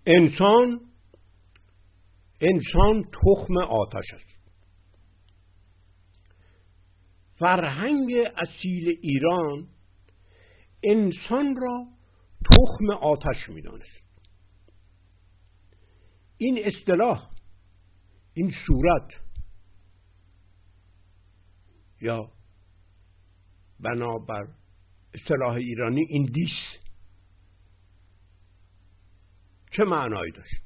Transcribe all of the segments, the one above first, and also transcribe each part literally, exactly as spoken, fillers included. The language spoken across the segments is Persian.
انسان انسان تخم آتش است. فرهنگ اصیل ایران انسان را تخم آتش می‌دانست. این اصطلاح، این صورت، یا بنابر اصطلاح ایرانی این دیس، چه معنایی داشت؟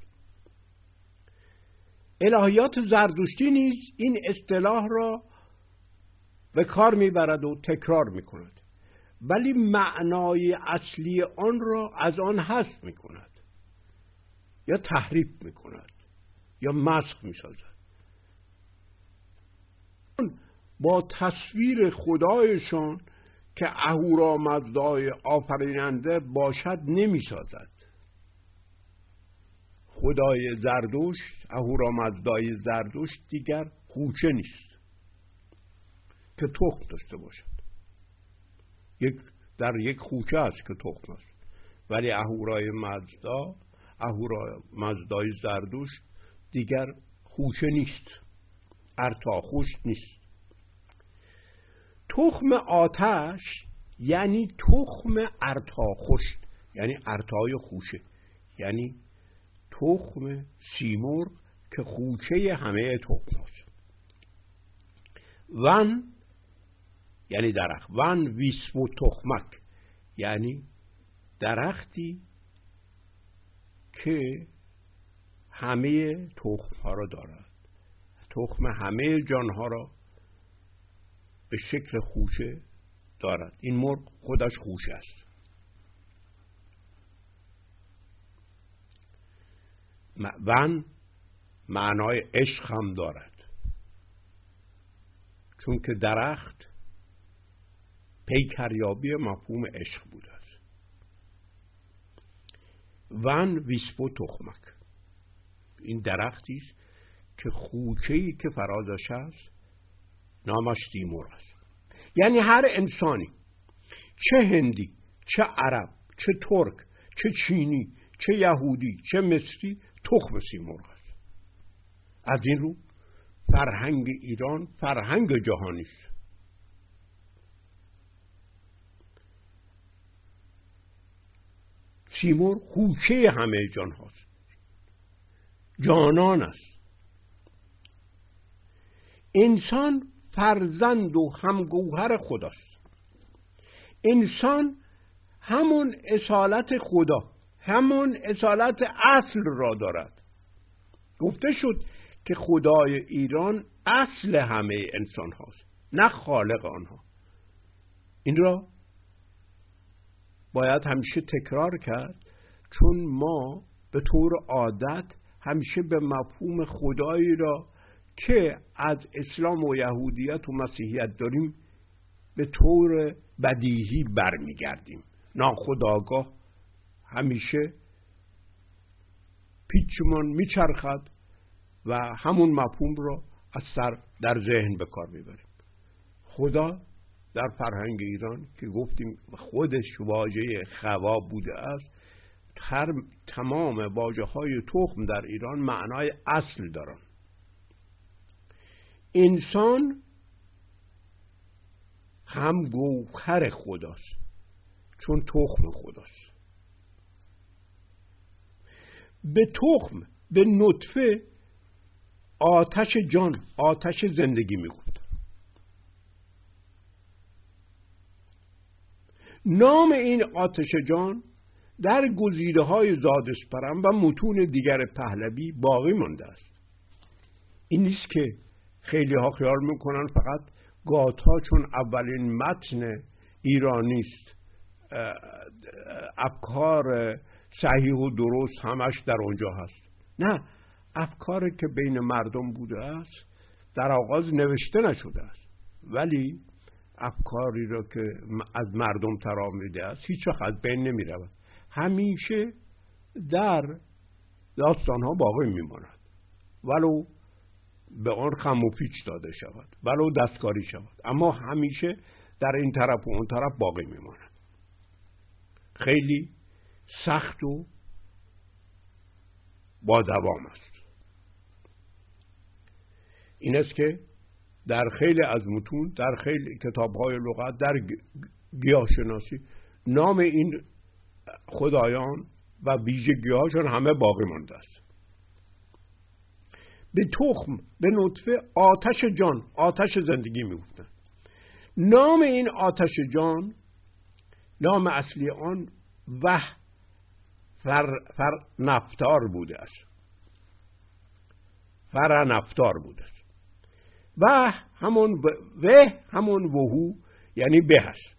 الهیات زرتشتی نیز این اصطلاح را به کار میبرد و تکرار میکند، ولی معنای اصلی آن را از آن حذف میکند یا تحریف میکند یا مسخ میسازد. با تصویر خدایشان که اهورامزدای آفریننده باشد نمیسازد. خدای زردشت، اهورامزدای زردشت دیگر خوچه نیست که تخم داشته باشد. یک در یک خوچه است که تخم است، ولی اهورای مزدا، اهورامزدای زردشت دیگر خوچه نیست، ارتاخوشت نیست. تخم آتش یعنی تخم ارتاخوشت، یعنی ارتای خوشه، یعنی تخم سیمرغ که خوچه همه تخم است. ون یعنی درخت، ون ویسپو تخمک یعنی درختی که همه تخم ها را دارد، تخم همه جان ها را به شکل خوشه دارد. این مرغ خودش خوشه است. ون معنای عشق هم دارد، چون که درخت پیکریابی مفهوم عشق بوده است. ون ویسپو تخمک، این درختی است که خوچه‌ای که فرازش است نامش سیمرغ است. یعنی هر انسانی، چه هندی، چه عرب، چه ترک، چه چینی، چه یهودی، چه مصری، تخم سیمرغ است. از این رو فرهنگ ایران فرهنگ جهانی است. سیمرغ خوچه همه جان هاست، جانان است. انسان فرزند و همگوهر خداست. انسان همون اصالت خدا، همون اصالت اصل را دارد. گفته شد که خدای ایران اصل همه انسان هاست، نه خالق آنها. این را باید همیشه تکرار کرد، چون ما به طور عادت همیشه به مفهوم خدایی را که از اسلام و یهودیت و مسیحیت داریم به طور بدیهی برمیگردیم. ناخودآگاه همیشه پیچمان میچرخد و همون مفهوم را از سر در ذهن به کار میبریم. خدا در فرهنگ ایران که گفتیم خودش واژه خوا بوده است، هر تمام واژه های تخم در ایران معنای اصل دارن. انسان هم گوهر خداست، چون تخم خداست. به تخم، به نطفه آتش جان، آتش زندگی میگفت. نام این آتش جان در گزیده های زادسپرم و متون دیگر پهلوی باقی مانده است. این نیست که خیلی ها خیال میکنن فقط گاتا چون اولین متن ایرانی است، افکار صحیح و درست همش در اونجا هست. نه، افکاری که بین مردم بوده است در آغاز نوشته نشده است، ولی افکاری را که از مردم ترآمیده است هیچ وقت از بین نمی رود، همیشه در داستان ها باقی می ماند، ولو به آن خم و پیچ داده شود، ولو دستکاری شود، اما همیشه در این طرف و اون طرف باقی می ماند. خیلی سخت و با دوام است. این است که در خیلی از متون، در خیلی کتاب‌های لغت، در گیاهشناسی نام این خدایان و ویژگی‌هاشون همه باقی مانده است. به تخم، به نطفه آتش جان، آتش زندگی می‌گفتن. نام این آتش جان، نام اصلی آن وح فر, فر نفتار بوده است. فر نفتار بوده است. و همون و همون وهو یعنی به است.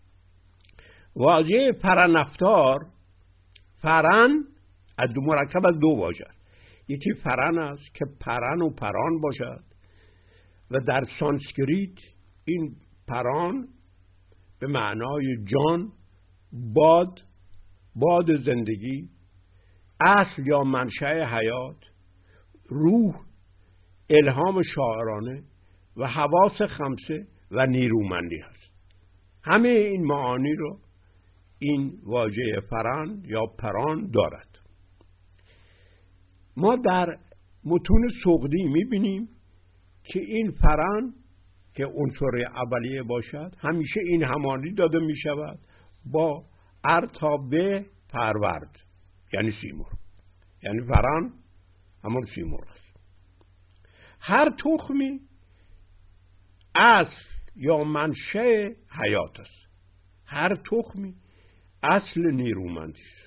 واژه فرنفتار، فرن از دو مرکب از دو واژه است. یکی فرن است که پرن و پران باشد و در سانسکریت این پران به معنای جان، باد، باد زندگی، اصل یا منشأ حیات، روح، الهام شاعرانه و حواس خمسه و نیرومندی هست. همه این معانی رو این واژه فرن یا پران دارد. ما در متون سغدی میبینیم که این فرن که عنصر اولیه باشد همیشه این همانی داده میشود با ارتابه پرورد، یعنی سیمرغ. یعنی فرن همون سیمرغ است. هر تخمی اصل یا منشأ حیات است. هر تخمی اصل نیرومندی است.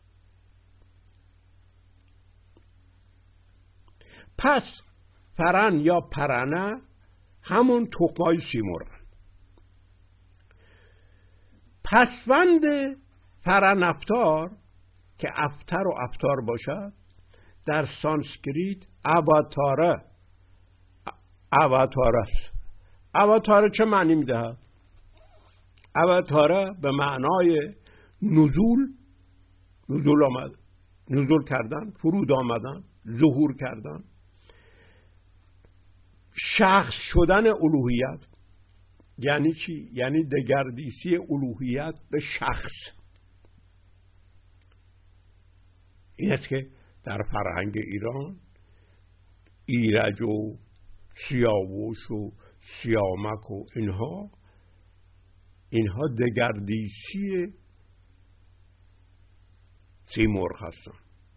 پس فرن یا پرنه همون تخمای سیمرغ. پسوند فرنفتار که افتر و افتار باشد در سانسکریت اواتاره اواتاره است. اواتاره چه معنی میدهد؟ اواتاره به معنای نزول، نزول آمد، نزول کردن، فرود آمدن، ظهور کردن، شخص شدن الوهیت. یعنی چی؟ یعنی دگردیسی الوهیت به شخص. این است که در فرهنگ ایران ایرج و سیاوش و سیامک و اینها اینها دگردیسی سیمرغ هستند.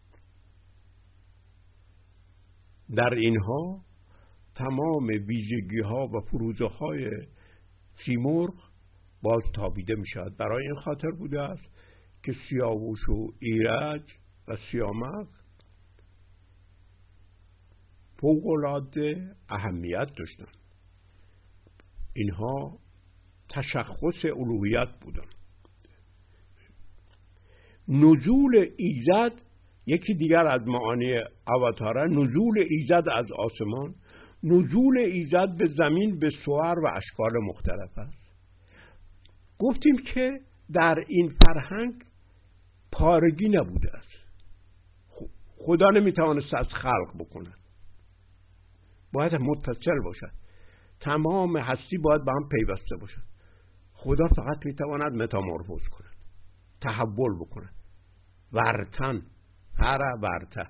در اینها تمام ویژگی ها و فروزه های سیمرغ باز تابیده می شود. برای این خاطر بوده است که سیاوش و ایرج و سیامک فوق‌العاده اهمیت داشتند. اینها تشخص الوهیت بودند. نزول ایزد یکی دیگر از معانی اواتاره، نزول ایزد از آسمان، نزول ایزد به زمین به صور و اشکال مختلف است. گفتیم که در این فرهنگ پارگی نبوده است. خدا نمیتوانست از خلق بکند، باید متصل باشد. تمام هستی باید به هم پیوسته باشد. خدا فقط میتواند متامورفوز کند، تحول بکند. ورتن، هر ورته،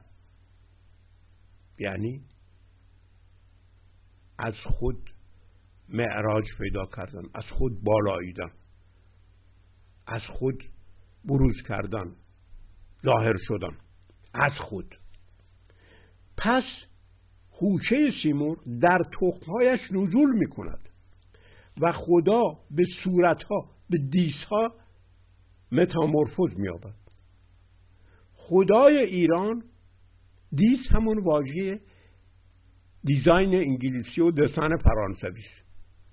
یعنی از خود معراج پیدا کردن، از خود بالاییدن، از خود بروز کردن، ظاهر شدن از خود. پس خوشه سیمرغ در تخمهایش نزول می کند و خدا به صورتها، به دیسها متامورفوز می یابد. خدای ایران، دیس همون واژه دیزاین انگلیسی و دسن فرانسوی است.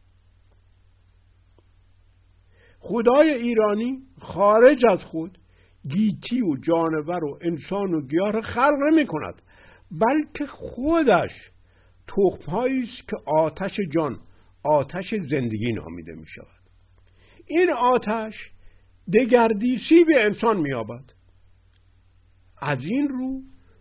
خدای ایرانی خارج از خود گیتی و جانور و انسان و گیاه را خلق نمی کند، بلکه خودش تخم‌هایی است که آتش جان، آتش زندگی نامیده می شود. این آتش دگردیسی به انسان می یابد. از این رو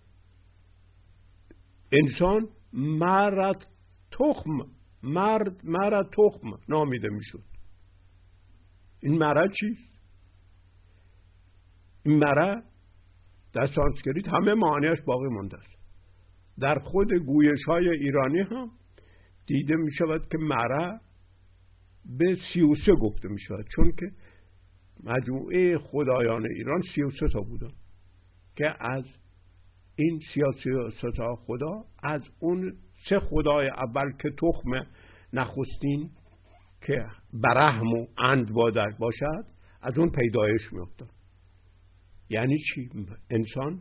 انسان مرد تخم مرد مرد تخم نامیده می شود. این مرد چیست؟ این مرد در سانسکریت همه معانیش باقی مانده است. در خود گویش های ایرانی هم دیده می شود که مرع به سی و سه گفته می شود، چون که مجموعه خدایان ایران سی و سه تا بودن که از این سی و سه تا خدا، از اون سه خدای اول که تخم نخستین که برحم و اند باشد از اون پیدایش می افتاد. یعنی چی؟ انسان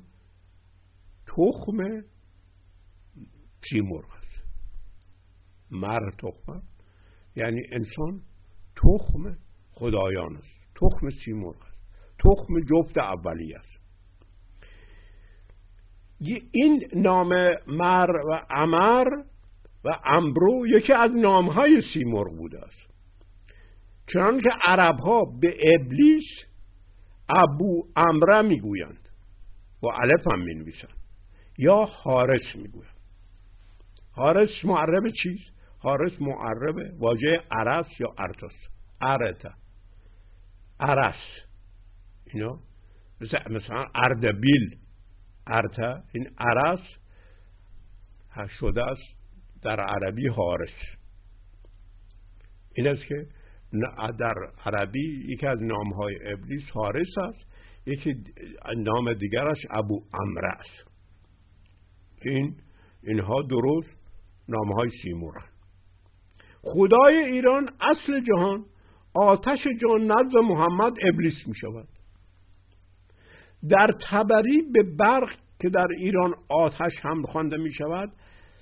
تخم سیمرغ است. مر تخم یعنی انسان تخم خدایان است، تخم سیمرغ است، تخم جفت اولیه است. این نام مر و امر و امبرو یکی از نامهای سیمرغ بوده است، چنانکه عرب ها به ابلیس ابو امره میگویند و الف هم مینویسند یا حارس میگویند. حارس معرب چیست؟ حارس معرب واژه عرس یا ارتس، ارتا، عرس، اینا مثل مثلا اردبیل، ارتا، این عرس شده است در عربی حارس. این است که در عربی یکی از نامهای ابلیس حارس است، یکی نام دیگرش ابو امره است. این اینها درست نامهای سیمرغ. خدای ایران اصل جهان، آتش جهان نزد محمد ابلیس می شود. در طبری به برق که در ایران آتش هم خوانده می شود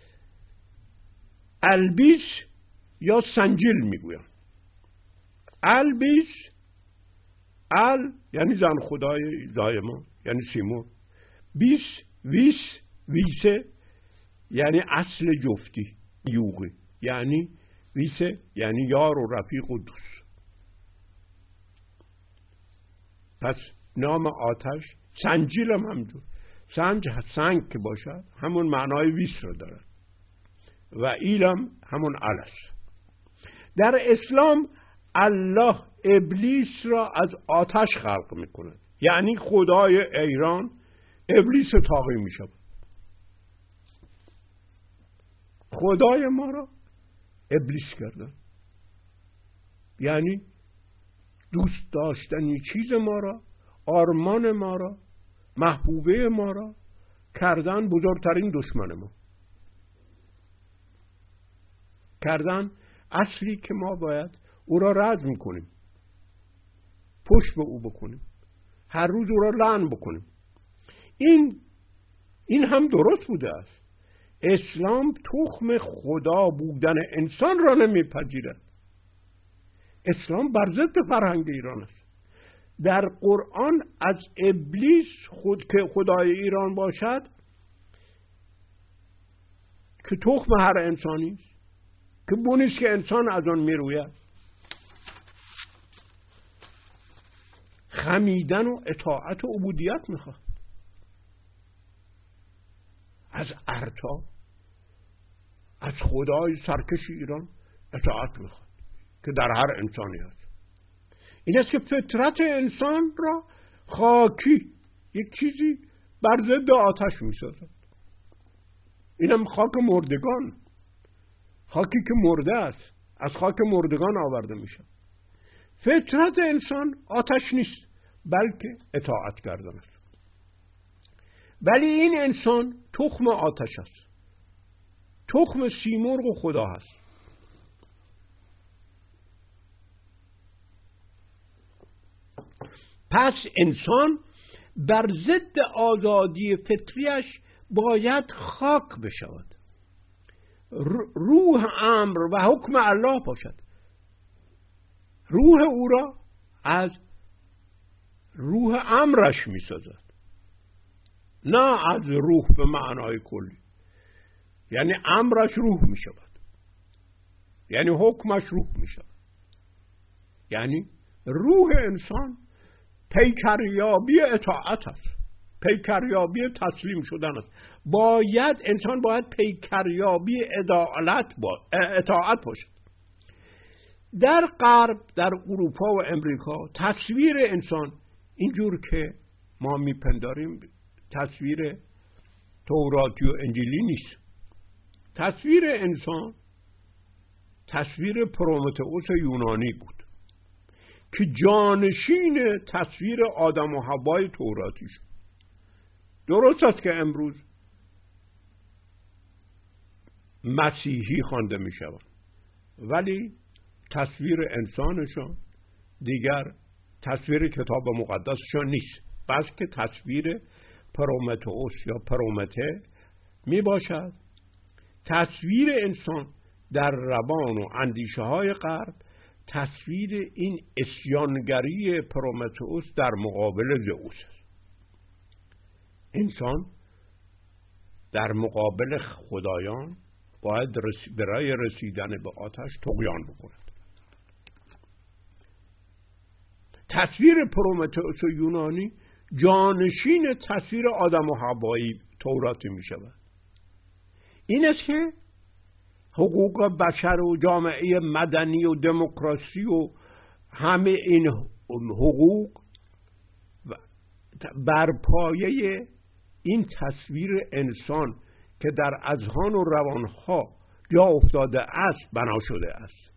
البیس یا سنجیل می گویم. البیس، ال یعنی زن خدای زایمان یعنی سیمرغ، بیس ویس ویسه یعنی اصل جفتی، یوغی یعنی ویسه یعنی یار و رفیق و دوست. پس نام آتش، سنجیل هم همجور، سنج سنگ که باشد همون معنای ویس رو دارد و ایلم همون ال است. در اسلام الله ابلیس را از آتش خلق میکند، یعنی خدای ایران ابلیس طاغی میشود. خدای ما را ابلیس کردن، یعنی دوست داشتنی چیز ما را، آرمان ما را، محبوبه ما را کردن بزرگترین دشمن ما، کردن اصلی که ما باید او را رد کنیم، پشت به او بکنیم، هر روز او را لعن بکنیم. این این هم درست بوده است. اسلام تخم خدا بودن انسان را نمیپذیرد. اسلام بر ضد فرهنگ ایران است. در قرآن از ابلیس خود که خدای ایران باشد که تخم هر انسانی است، که بونیست که انسان از آن میروید، خمیدن و اطاعت و عبودیت میخواد. از ارتا، از خدای سرکش ایران اطاعت میخواد که در هر انسانی هست. این است که فطرت انسان را خاکی، یک چیزی بر ضد آتش میسازد. اینم خاک مردگان، خاکی که مرده است از خاک مردگان آورده میشه. فطرت انسان آتش نیست بلکه اطاعت کردن است. ولی این انسان تخم آتش است، تخم سیمرغ و خدا هست. پس انسان بر ضد آزادی فطریش باید خاک بشود، روح امر و حکم الله باشد، روح او را از روح امرش می سازد، نه از روح به معنای کلی. یعنی امرش روح می شود، یعنی حکمش روح می شود. یعنی روح انسان پیکریابی اطاعت است، پیکریابی تسلیم شدن است. باید انسان باید پیکریابی عدالت با اطاعت باشد. در غرب، در اروپا و امریکا تصویر انسان اینجور که ما میپنداریم تصویر توراتی و انجیلی نیست. تصویر انسان تصویر پرومتئوس یونانی بود که جانشین تصویر آدم و حوای توراتی شد. درست است که امروز مسیحی خوانده می شود، ولی تصویر انسانشان دیگر تصویر کتاب مقدسشان نیست، بس که تصویر پرومتئوس یا پرومته می باشد. تصویر انسان در روان و اندیشه های غرب تصویر این اسیانگری پرومتئوس در مقابل زئوس است. انسان در مقابل خدایان باید رس... برای رسیدن به آتش طغیان بکند. تصویر پرومتئوس یونانی جانشین تصویر آدم و حوایی توراتی می شود. این است که حقوق بشر و جامعه مدنی و دموکراسی و همه این حقوق بر پایه این تصویر انسان که در اذهان و روانها جا افتاده است بنا شده است.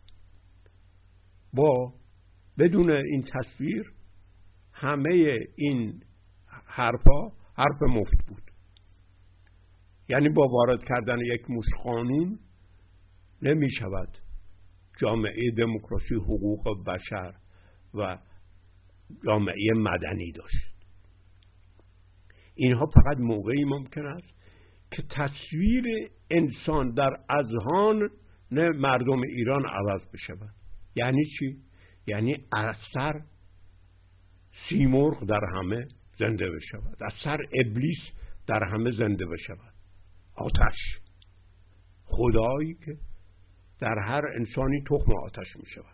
با بدون این تصویر همه این حرفا حرف مفت بود. یعنی با وارد کردن یک مش قانون نمی شود جامعه دموکراسی، حقوق بشر و جامعه مدنی داشت. اینها فقط موقعی ممکن است که تصویر انسان در اذهان مردم ایران عوض بشود. یعنی چی؟ یعنی اثر سیمرغ در همه زنده بشود، اثر ابلیس در همه زنده بشود. آتش، خدایی که در هر انسانی تخم آتش می شود.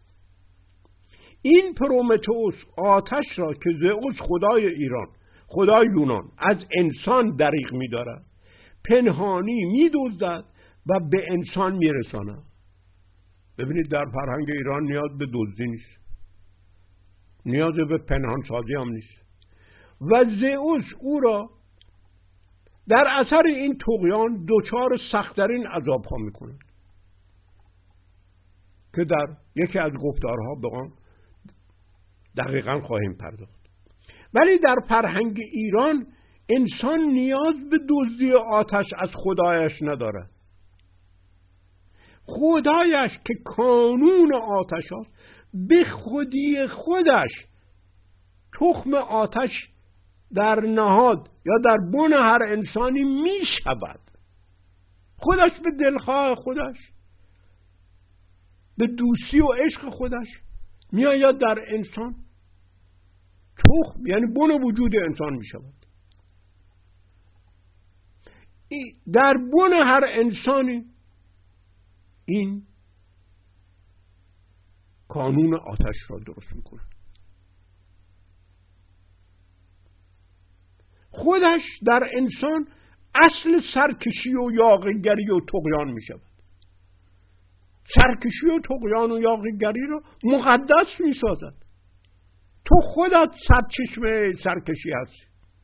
این پرومتئوس آتش را که زئوس خدای ایران، خدای یونان از انسان دریغ می دارد، پنهانی می دزدد و به انسان می رساند. ببینید در فرهنگ ایران نیاز به دزدی نیست، نیاز به پنهان سازی هم نیست و زئوس او را در اثر این طغیان دچار سخت‌ترین عذاب‌ها می‌کند که در یکی از گفتارها به آن دقیقاً خواهیم پرداخت. ولی در فرهنگ ایران انسان نیاز به دزدی آتش از خدایش ندارد. خدایش که کانون آتش است به خودی خودش تخم آتش در نهاد یا در بن هر انسانی می شود. خودش به دلخواه خودش، به دوستی و عشق خودش می آید در انسان، تخم یعنی بن وجود انسان می شود. در بن هر انسانی این کانون آتش را درست می کند. خودش در انسان اصل سرکشی و یاغیگری و طغیان می شود. سرکشی و طغیان و یاغیگری را مقدس می سازد. تو خودت سرچشمه سرکشی هستی.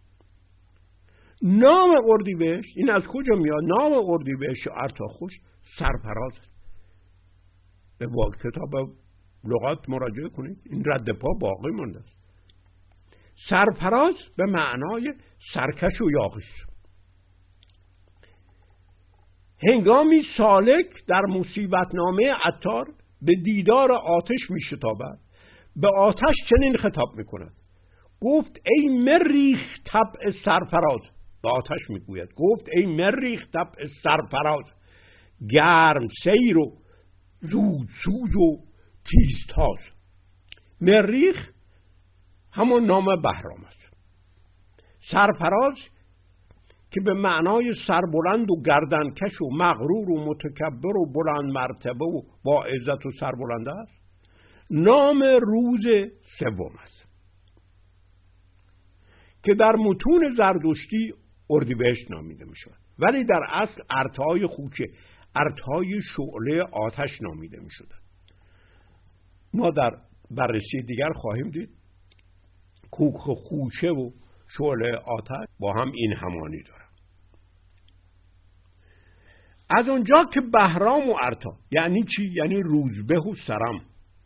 نام اردیبهشت این از کجا میاد؟ نام اردیبهشت ارتاخوش سرفراز. به کتاب لغات مراجعه کنید، این رد پا باقی مانده است. سرفراز به معنای سرکش و یاغی. هنگامی سالک در مصیبتنامه عطار به دیدار آتش می شتابد، به آتش چنین خطاب می کند: گفت ای مریخ طبع سرفراز. به آتش می گوید گفت ای مریخ طبع سرفراز، گرم سیر و زود سوز و تیزتاز. مریخ همون نام بهرام است. سرفراز که به معنای سربلند و گردنکش و مغرور و متکبر و بلند مرتبه و با عزت و سربلند است، نام روز سوم است که در متون زردشتی اردیبهشت نامیده می شود، ولی در اصل ارتهای خوچه، ارتهای شعله آتش نامیده می شود. ما در بررسی دیگر خواهیم دید کوک خوچه و شعله آتش با هم این همانی دارن. از اونجا که بهرام و ارتا یعنی چی؟ یعنی روزبه و سرم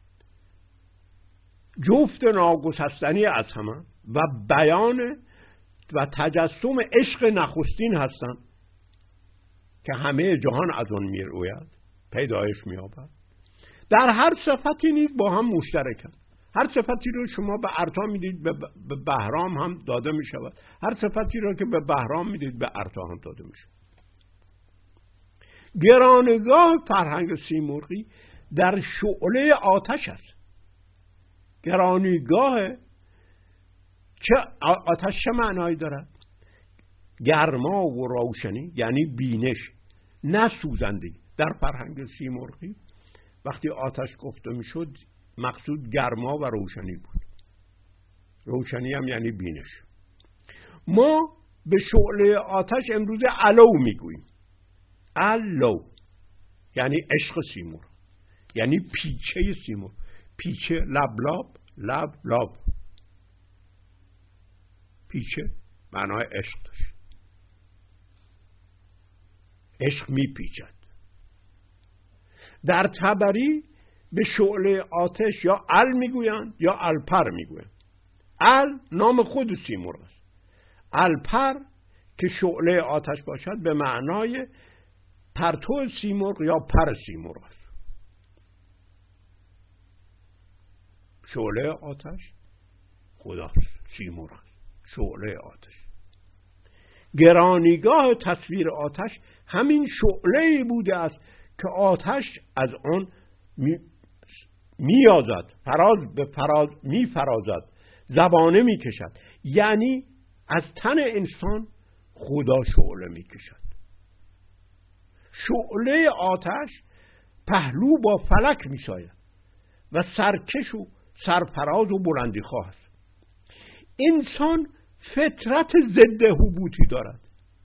جفت ناگسستنی از همه و بیان و تجسم عشق نخستین هستند که همه جهان از آن می روید، پیدایش می یابد. در هر صفتی نیز با هم مشترکند. هر صفتی رو شما به ارتا میدید به بهرام هم داده می شود، هر صفتی رو که به بهرام میدید به ارتا هم داده می شود. گرانگاه فرهنگ سیمرغی در شعله آتش است. گرانگاه چه آتش چه معنایی دارد؟ گرما و روشنی یعنی بینش، نه سوزندگی. در فرهنگ سیمرغی وقتی آتش گفته میشد مقصود گرما و روشنی بود. روشنی هم یعنی بینش. ما به شعله آتش امروز علو میگوییم. علو یعنی عشق سیمرغ، یعنی پیچه سیمرغ. پیچه لبلاب، لب لاب، پیچه معنای عشق داشت. عشق میپیچد. در تبری به شعله آتش یا ال میگویند یا الپر میگویند. ال نام خود سیمرغ است. الپر که شعله آتش باشد به معنای پرتو سیمرغ یا پر سیمرغ است. شعله آتش خداست، سیمرغ است. شعله آتش. گرانیگاه تصویر آتش همین شعله‌ای بوده است که آتش از آن می میازد، فراز به فراز می فرازد، زبانه می کشد. یعنی از تن انسان خدا شعله می کشد. شعله آتش پهلو با فلک می ساید و سرکش و سرفراز و بلندی خواه است. انسان فطرت ضد حبوطی دارد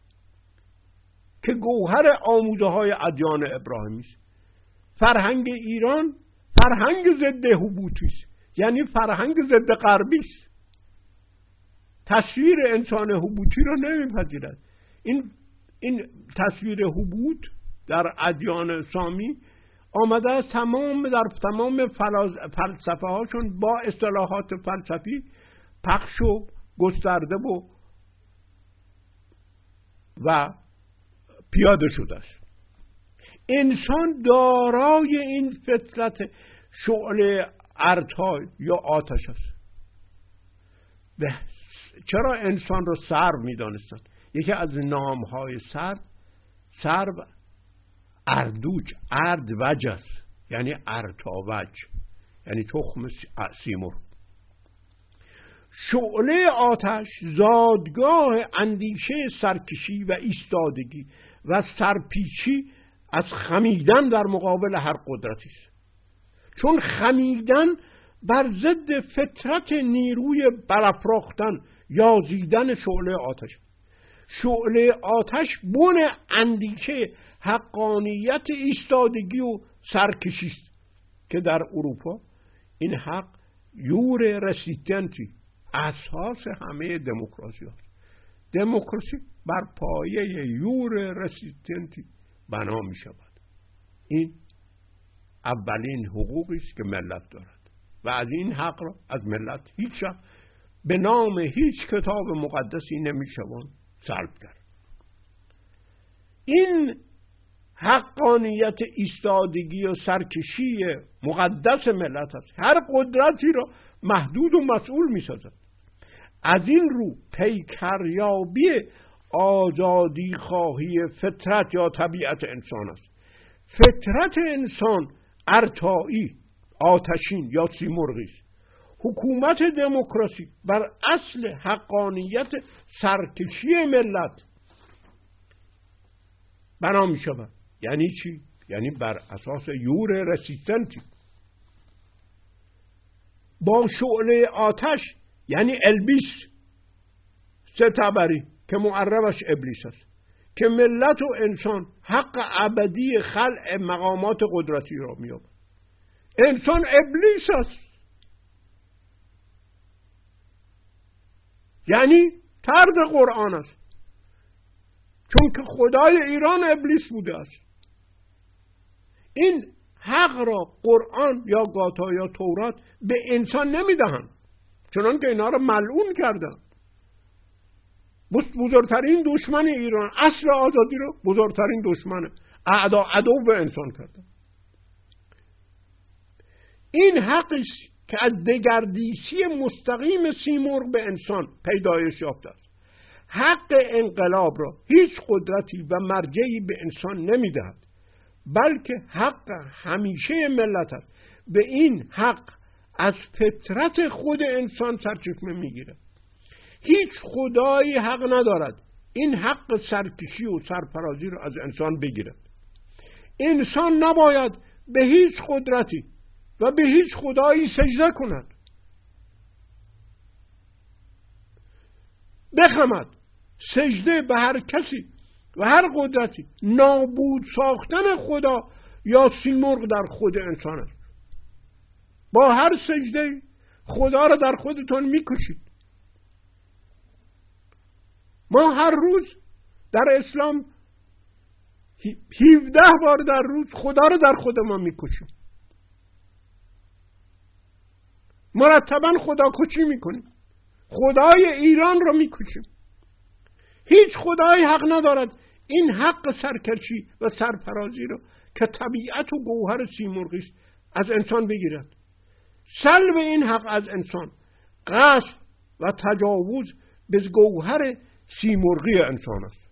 که گوهر آموزه های ادیان ابراهیمی است. فرهنگ ایران فرهنگ ضد حبوطی است، یعنی فرهنگ ضد غربی است. تصویر انسان حبوطی را نمیپذیرد. این این تصویر حبوط در ادیان سامی آمده از تمام در تمام فلسفه هاشون با اصطلاحات فلسفی پخش و گسترده و و پیاده شده است. انسان دارای این فطرت شعله ارتا یا آتش است. چرا انسان را سرو می دانستن؟ یکی از نامهای سرو سرو اردوج، ارد وج است، یعنی ارتاوج، یعنی تخم سیمرغ. شعله آتش زادگاه اندیشه سرکشی و ایستادگی و سرپیچی از خمیدن در مقابل هر قدرتی است. چون خمیدن بر ضد فطرت نیروی برافراختن یا زیدن شعله آتش. شعله آتش بن اندیشه حقانیت ایستادگی و سرکشی است که در اروپا این حق یور رسیتنتی اساس همه دموکراسی هست. دموکراسی بر پایه یور رسیتنتی بنا می شود. این اولین حقوقی است که ملت دارد و از این حق را از ملت هیچ شخص به نام هیچ کتاب مقدسی نمی شود سلب کرد. این حقانیت ایستادگی و سرکشی مقدس ملت است. هر قدرتی را محدود و مسئول می سازد. از این رو پیکریابی آزادی خواهی فطرت یا طبیعت انسان است. فطرت انسان ارتایی، آتشین یا سیمرغی است. حکومت دموکراسی بر اصل حقانیت سرکشی ملت بنا می شود. یعنی چی؟ یعنی بر اساس یور رسیستنتی. با شعله آتش یعنی البیس ستبری که معربش ابلیس است که ملت و انسان حق ابدی خلع مقامات قدرتی را می‌یابد. انسان ابلیس است. یعنی طرد قرآن است، چون که خدای ایران ابلیس بوده است. این حق را قرآن یا گاتا یا تورات به انسان نمیدهند، چنان که اینا را ملعون کردن. بزرگترین دشمن ایران، اصل آزادی رو بزرگترین دشمن اعدا عدو به انسان کردن. این حقش که از دگردیسی مستقیم سیمرغ به انسان پیدایش یافته است. حق انقلاب را هیچ قدرتی و مرجعی به انسان نمیدهد، بلکه حق همیشه ملت است. به این حق از فطرت خود انسان سرچشمه میگیرد. هیچ خدایی حق ندارد این حق سرکشی و سرفرازی را از انسان بگیرد. انسان نباید به هیچ قدرتی و به هیچ خدایی سجده کند، بخواهد سجده به هر کسی و هر قدرتی نابود ساختن خدا یا سیمرغ در خود انسان است. با هر سجده خدا را در خودتون میکشید. ما هر روز در اسلام هفده بار در روز خدا را در خود ما میکشیم. مرتبا خدا کشی میکنیم، خدای ایران را میکشیم. هیچ خدایی حق ندارد این حق سرکشی و سرفرازی را که طبیعت و گوهر سیمرغی است از انسان بگیرد. سلب این حق از انسان غصب و تجاوز به گوهر سیمرغی انسان است.